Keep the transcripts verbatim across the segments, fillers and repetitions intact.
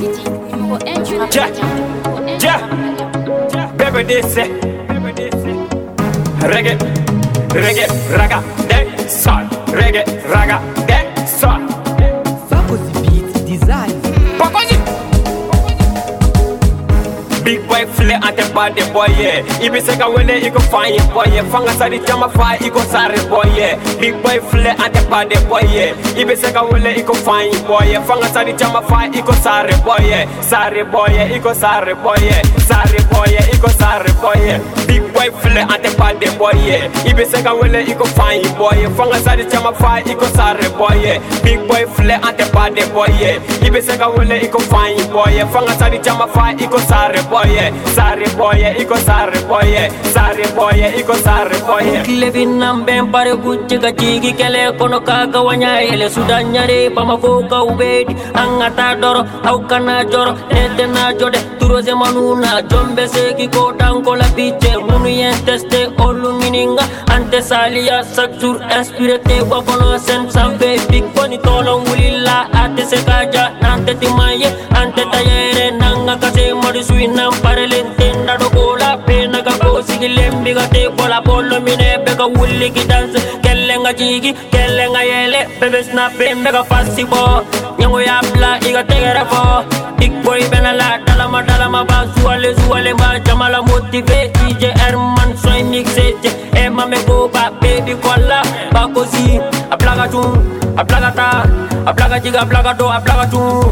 Ja, ja, baby this reggae, reggae, raga, de sol, reggae, raga, de sol. Fagozi beat design. Fagozi. Big boy flare ante bad boy yeah. Ibi seka wele iko fine boy yeah. Fanga sari chama fa iko sare boy yeah. Big boy flare ante bad boy yeah. Ibi seka wele iko fine boy yeah. Fanga sari chama fa iko sare boy yeah. Sare boy yeah, iko sare boy yeah. Sare boy yeah, iko sare boy yeah. Big boy flare ante bad boy yeah. Ibi seka wele iko fine boy yeah. Fanga sari chama fa iko sare boy yeah. Big boy flare ante bad boy yeah. Ibi seka wele iko fine boy yeah. Fanga sari chama fa iko sare boy yeah. Sare boy yeah, iko sare boy yeah. Sare boy yeah, iko sare boy yeah. Levin nambe pare gucci ka chigi kele kono kaga wanya ele sudanyare pamafoka ubedi angata doro au kana joro nete na jode turoze manuna jombe seki ko tanko la piche munu yenteste olu mininga ante salia saksur inspirete wakono sen sambe big boni tolo mulilla ate sekaja nante timaye ante tayere nanga kase madu suina parelentenda do gola pena ka ko sigilembi ga te kola bolo mine bega wulli ki dance kellenga jigi kellenga yele bebe snap mega fasibo nyango ya bla iga tegera fo big boy benala dalama dalama ba suale suale ba jamala motive D J Herman soy mixete e mame go ba baby kola ba kosi aplaga tu aplaga ta aplaga jiga aplaga do aplaga tu.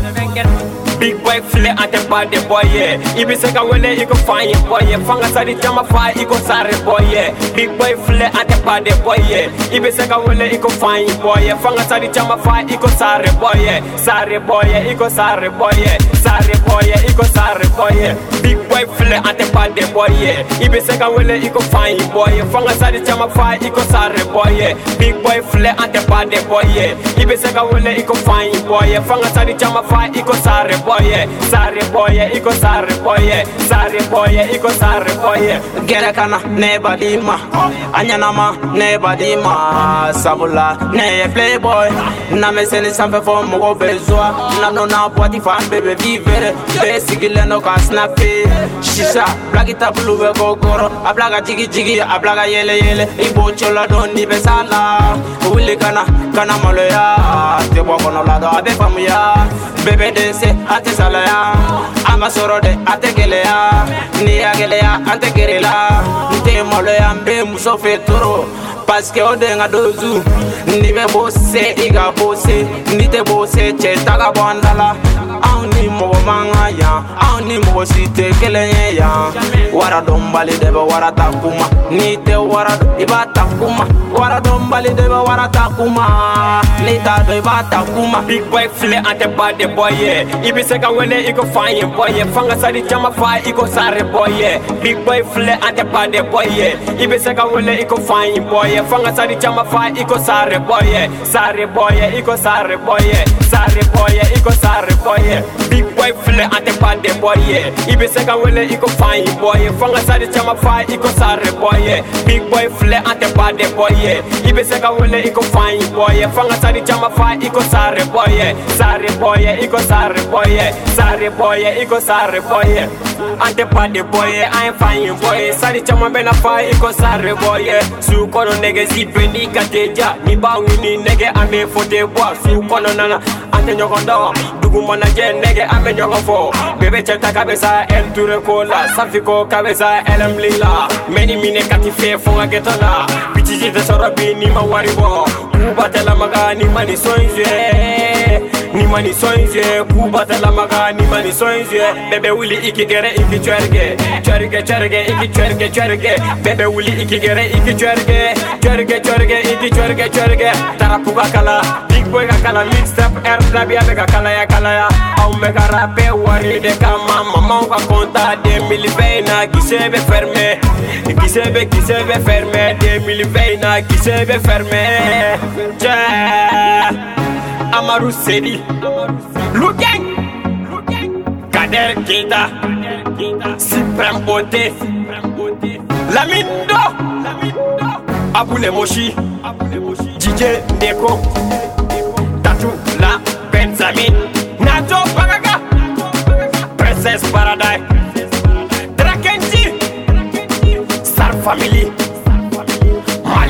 Big boy flare ante bad boy yeah. Ibi seka wele iko fine boy yeah. Fanga sari chama fa iko sare boy yeah. Big boy flare ante bad boy yeah. Ibi seka wele iko fine boy yeah. Fanga sari chama fa iko sare boy yeah. Sare boy yeah, iko sare boy yeah. Sare boy yeah, iko sare boy yeah. Big boy flare ante bad boy yeah. Ibi seka wele iko fine boy yeah. Fanga sari chama fa iko sare boy yeah. Big boy flare ante bad boy yeah. Ibi seka wele iko fine boy yeah. Fanga sari chama fa iko sare boy yeah. Sare boy yeah, iko sare boy yeah. Sare boy yeah, iko sare boy yeah. Gere kana ne badima anyana ma ne badima sabula ne playboy na me seni sampe fo mo bezwa na no na boîte fan bébé vivere besigile no ka snappy shisha blagita blue be gogoro ablaga jigi jigi ablaga yele yele ibo chola don ni besala wuli kana kana maloya te bo kono lado abe famuya bébé dance ate sala ya ama sorode ate gelea ni agelea ante gerela nte maloya mbe muso fetoro parce que odenga dozu ni be bosse iga bosse ni te bosse che taga bondala awni mo manga ya awni mo site kelenye ya wara dombali debe wara takuma ni te wara iba takuma wara dombali debe wara takuma ni ta do iba takuma. Big boy flare ante bad boy yeah. Ibi seka wele iko fine boy yeah. Fanga sari chama fa iko sare boy yeah. Big boy flare ante bad boy yeah. Ibi seka wele iko fine boy yeah. Fanga sari chama fa iko sare boy yeah. Sare boy yeah, iko sare boy yeah. Sare boy yeah, iko sare boy yeah. Big boy flare ante bad boy yeah. Ibi seka wele iko fine boy yeah. Fanga sari chama fa iko sare boy yeah. Big boy flare ante bad boy yeah. Ibi seka wele iko fine boy yeah. Fanga sari chama fa iko sare boy yeah. Sare boy yeah, iko sare boy yeah. Sare boy yeah, iko sare boy yeah. Ante bad boy yeah, I'm fine boy. Sari chama bena fa iko sare boy yeah. Su kono nege zipe ni kateja ni bangi ni nege ame fote boy. Su kono nana ante nyokondo dugu mana je nege ame nyokofo. Bebe cheta kabeza el ture kola safiko kabeza el mlila. Meni mine katife fonga getona. Pichi jite sorobi ni mawaribo. Kubatela maga ni mani soinje. Ni mani soinje. Kubatela maga ni mani soinje. Bebe wili iki gere iki chwerge. Chwerge chwerge iki chwerge chwerge. Bebe wili iki gere iki chwerge. Chwerge chwerge iki chwerge chwerge. Tarapuga kala. Big boy ka kala mixtape air trabi abega kala ya kala ya. Au mega rappe wari de kama maman va compta deux mille vingt na gisebe fermé. Gisebe gisebe fermé deux mille vingt na gisebe fermé. Ja Amaru Sedi Lugeng Kader Keita Supreme Beauté Lamindo Aboule Moshi D J Deko Tatou La Benjamin Nato Bagaga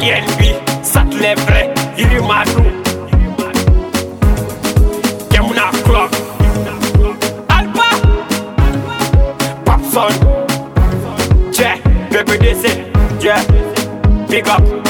I L B, Satle vrai, Yirimadou Yamuna Club Alpha Popson Jay, P P D C Jay, big up